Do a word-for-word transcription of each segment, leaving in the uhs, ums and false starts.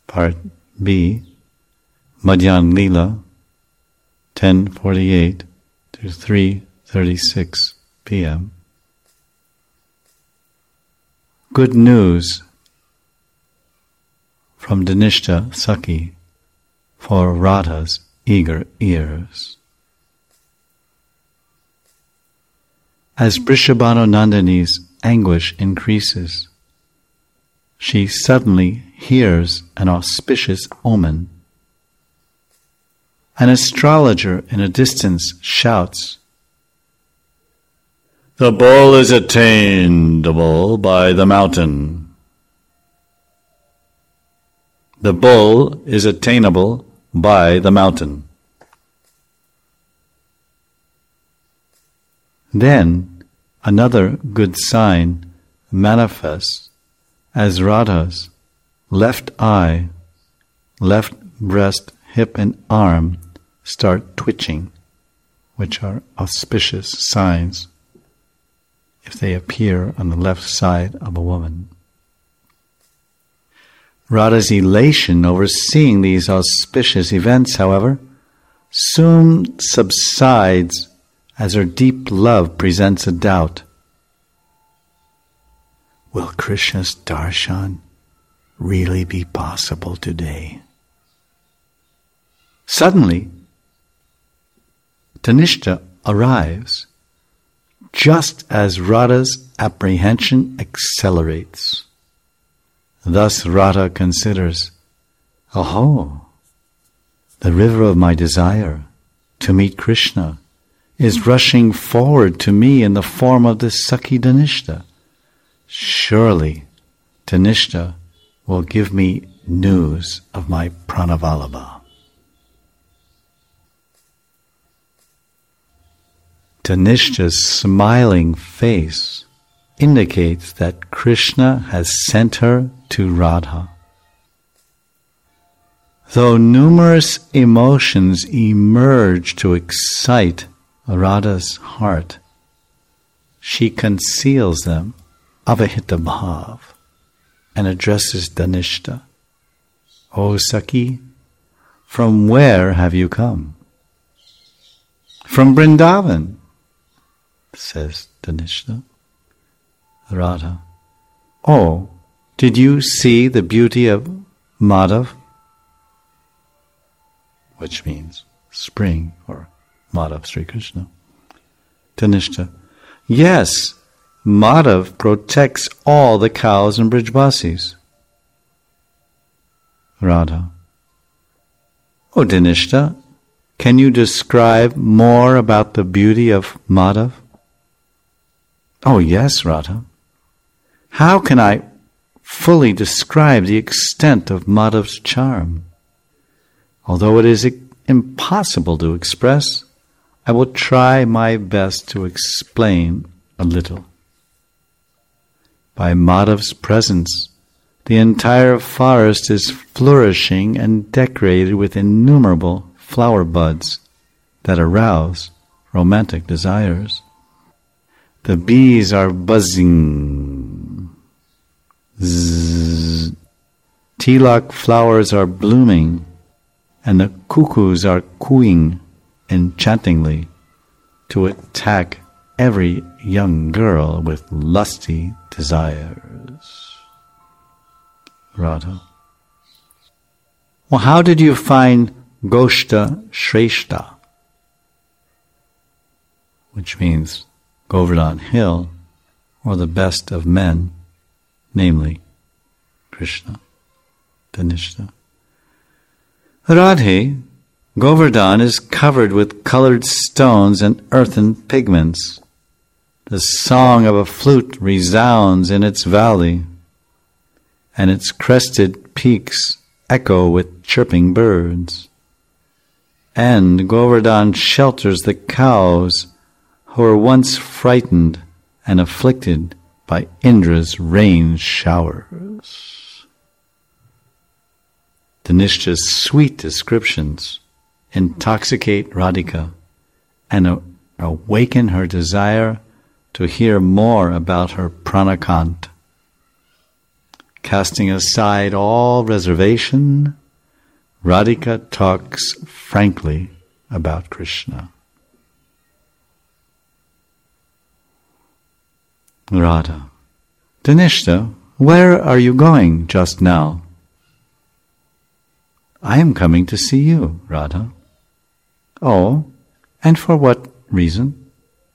Part B, Madhyan Leela, ten forty-eight to three thirty-six p m Good news from Dhanishta Sakhi for Radha's eager ears. As Vrishabhanu Nandini's anguish increases, she suddenly hears an auspicious omen. An astrologer in a distance shouts, "The bull is attainable by the mountain." The bull is attainable by the mountain. Then another good sign manifests as Radha's left eye, left breast, hip and arm start twitching, which are auspicious signs if they appear on the left side of a woman. Radha's elation over seeing these auspicious events, however, soon subsides as her deep love presents a doubt. Will Krishna's darshan really be possible today? Suddenly, Dhanishta arrives, just as Radha's apprehension accelerates. Thus Radha considers, "Oh, the river of my desire to meet Krishna is rushing forward to me in the form of this Sakhi Dhanishta. Surely Dhanishta will give me news of my Pranavalabha." Dhanishta's smiling face indicates that Krishna has sent her to Radha. Though numerous emotions emerge to excite Radha's heart, she conceals them avahita bhav and addresses Dhanishta. "O Sakhi, from where have you come?" "From Vrindavan," says Dhanishta. Radha: "Oh, did you see the beauty of Madhav?" Which means spring, or Madhav Sri Krishna. Dhanishta: "Yes, Madhav protects all the cows and Brijbasis." Radha: "Oh Dhanishta, can you describe more about the beauty of Madhav?" "Oh yes, Radha. How can I fully describe the extent of Madhav's charm? Although it is impossible to express, I will try my best to explain a little. By Madhav's presence, the entire forest is flourishing and decorated with innumerable flower buds that arouse romantic desires. The bees are buzzing. Zzz. Tilak flowers are blooming, and the cuckoos are cooing enchantingly to attack every young girl with lusty desires." Radha: "Well, how did you find Goshta Shrestha?" Which means Govardhan Hill, or the best of men, namely Krishna. Dhanishta: "Radhe, Govardhan is covered with colored stones and earthen pigments. The song of a flute resounds in its valley, and its crested peaks echo with chirping birds. And Govardhan shelters the cows who were once frightened and afflicted by Indra's rain showers." Dhanishta's sweet descriptions intoxicate Radhika and awaken her desire to hear more about her Pranakant. Casting aside all reservation, Radhika talks frankly about Krishna. Radha: Dhanishta, where are you going just now? I am coming to see you, Radha. Oh, and for what reason?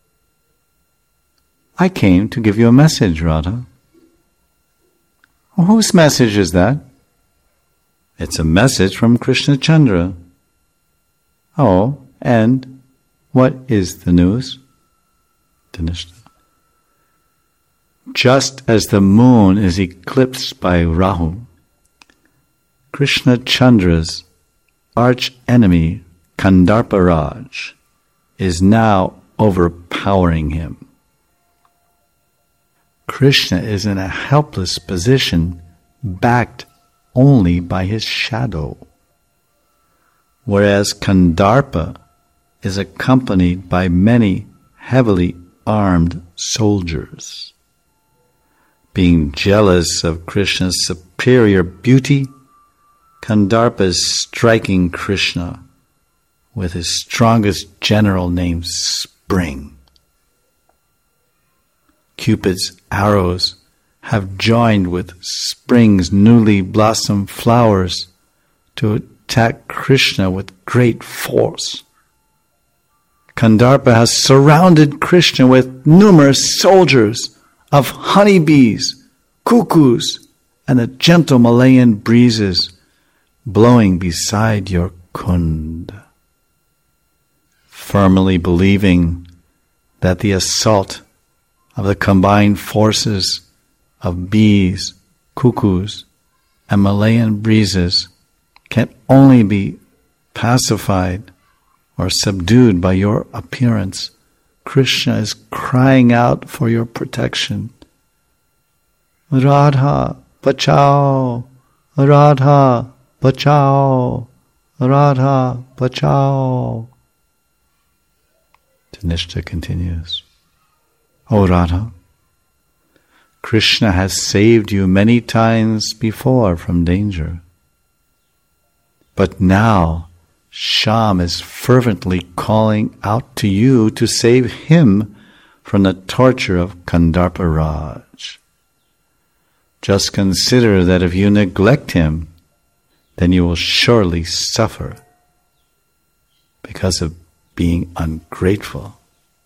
I came to give you a message, Radha. Whose message is that? It's a message from Krishna Chandra. Oh, and what is the news? Dhanishta: Just as the moon is eclipsed by Rahu, Krishna Chandra's arch enemy Kandarparaj is now overpowering him. Krishna is in a helpless position, backed only by his shadow, whereas Kandarpa is accompanied by many heavily armed soldiers. Being jealous of Krishna's superior beauty, Kandarpa is striking Krishna with his strongest general named Spring. Cupid's arrows have joined with Spring's newly blossomed flowers to attack Krishna with great force. Kandarpa has surrounded Krishna with numerous soldiers of honeybees, cuckoos, and the gentle Malayan breezes blowing beside your kund. Firmly believing that the assault of the combined forces of bees, cuckoos, and Malayan breezes can only be pacified or subdued by your appearance, Krishna is crying out for your protection. Radha, bachao! Radha, bachao! Radha, bachao! Dhanishta continues. O Radha, Krishna has saved you many times before from danger. But now Shyam is fervently calling out to you to save him from the torture of Kandarparaj. Just consider that if you neglect him, then you will surely suffer because of being ungrateful.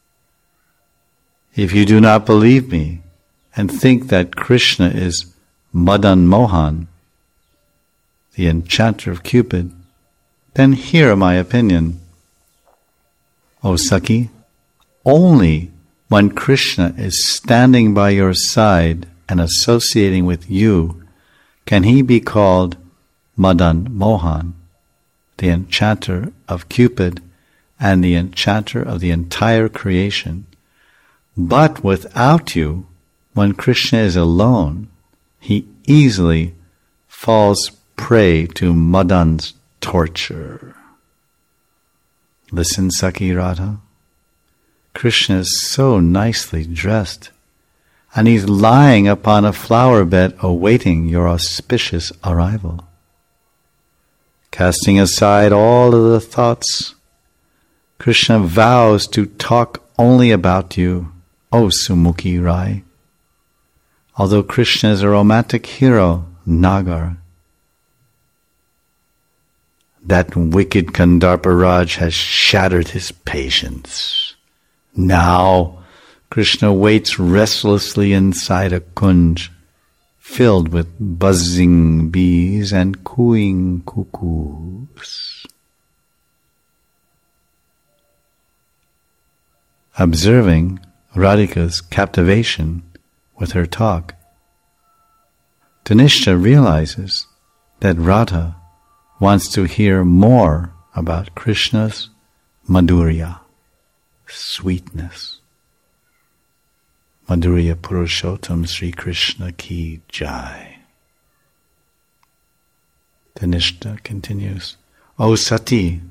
If you do not believe me and think that Krishna is Madan Mohan, the enchanter of Cupid, then hear my opinion. O Sakhi, only when Krishna is standing by your side and associating with you can he be called Madan Mohan, the enchanter of Cupid and the enchanter of the entire creation. But without you, when Krishna is alone, he easily falls prey to Madan's torture. Listen, Sakhi Radha. Krishna is so nicely dressed, and he's lying upon a flower bed awaiting your auspicious arrival. Casting aside all of the thoughts, Krishna vows to talk only about you, O Sumukhi Rai. Although Krishna is a romantic hero, Nagar, that wicked Kandarparaj has shattered his patience. Now Krishna waits restlessly inside a kunj filled with buzzing bees and cooing cuckoos. Observing Radhika's captivation with her talk, Dhanishta realizes that Radha wants to hear more about Krishna's Madhurya, sweetness. Madhurya Purushottam Sri Krishna ki jai. Dhanishta continues, O Sati,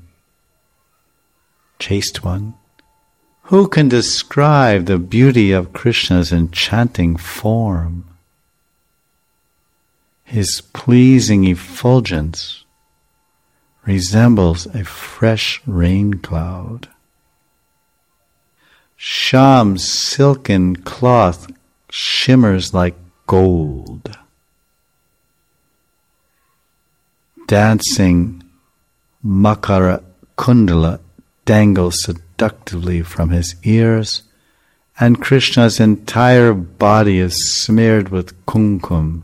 chaste one, who can describe the beauty of Krishna's enchanting form? His pleasing effulgence resembles a fresh rain cloud. Shyam's silken cloth shimmers like gold. Dancing Makara Kundala dangles seductively from his ears, and Krishna's entire body is smeared with kumkum.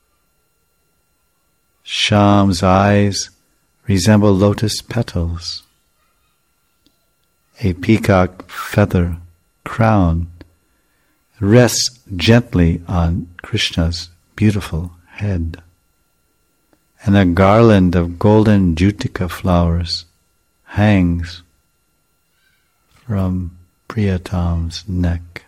Shyam's eyes resemble lotus petals. A peacock feather crown rests gently on Krishna's beautiful head, and a garland of golden jutica flowers hangs from Priyatam's neck.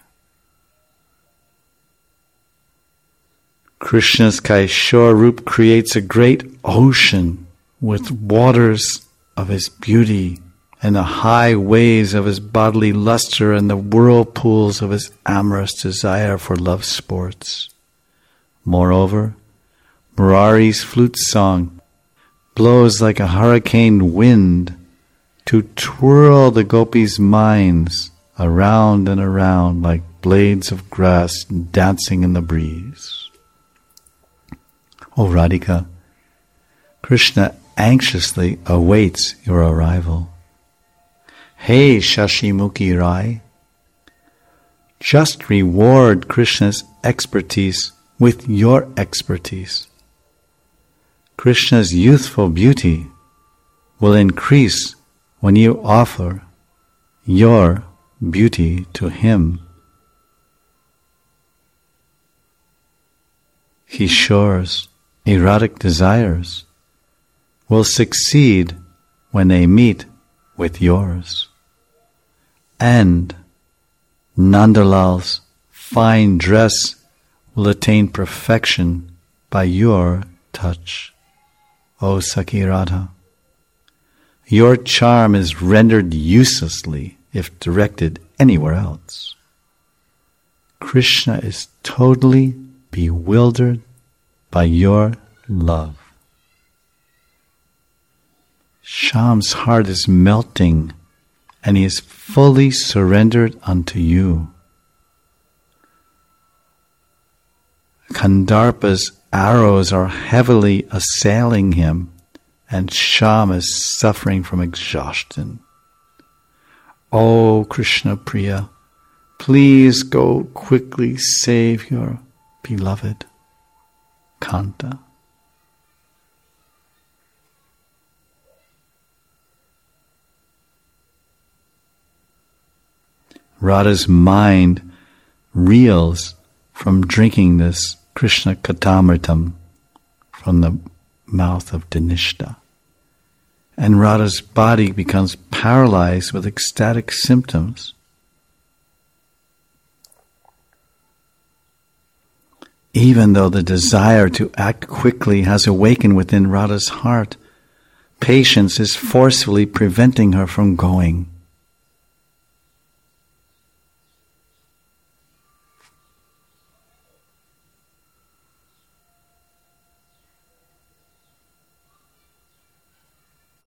Krishna's Kaishor Roop creates a great ocean with waters of his beauty and the high waves of his bodily luster and the whirlpools of his amorous desire for love sports. Moreover, Murari's flute song blows like a hurricane wind to twirl the gopis' minds around and around like blades of grass dancing in the breeze. O Radhika, Krishna anxiously awaits your arrival. Hey Shashimukhi Rai, just reward Krishna's expertise with your expertise. Krishna's youthful beauty will increase when you offer your beauty to him. Kishore's erotic desires will succeed when they meet with yours. And Nandalal's fine dress will attain perfection by your touch, O Sakhi Radha. Your charm is rendered uselessly if directed anywhere else. Krishna is totally bewildered by your love. Shyam's heart is melting, and he is fully surrendered unto you. Kandarpa's arrows are heavily assailing him, and Shyam is suffering from exhaustion. O Krishna Priya, please go quickly save your beloved Kanta. Radha's mind reels from drinking this Krishna Katamritam from the mouth of Dhanishta, and Radha's body becomes paralyzed with ecstatic symptoms. Even though the desire to act quickly has awakened within Radha's heart, patience is forcefully preventing her from going.